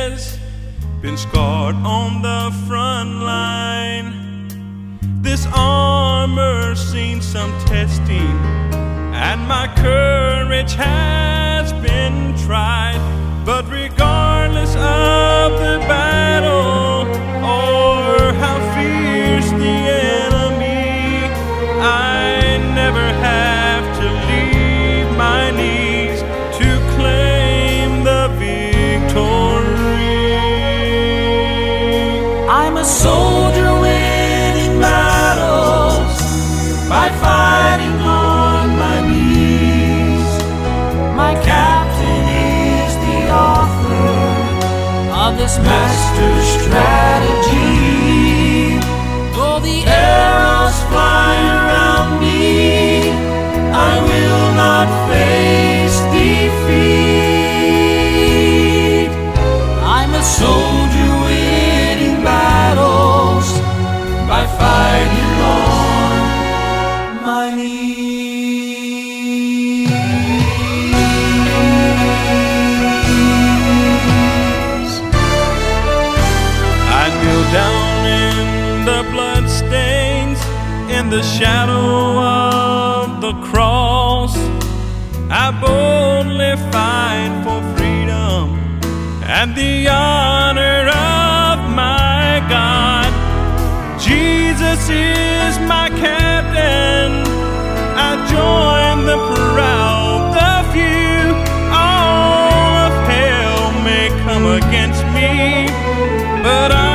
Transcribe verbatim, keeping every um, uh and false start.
has been scarred on the front line. This armor's seen some testing, and my courage has been tried. But regardless of the battle or how fierce the enemy, I never have to leave my knees to claim the victory. I'm a soldier winning battles by fighting on my knees. My captain is the author of this master strategy. Though the arrows fly around me, I will not face defeat. I'm a soldier winning battles by fighting on my knees. I kneel down in the bloodstains, in the shadow of the cross. I boldly fight for freedom and the honor of my God. Jesus is my captain. I join the proud, the few. All of hell may come against me, but I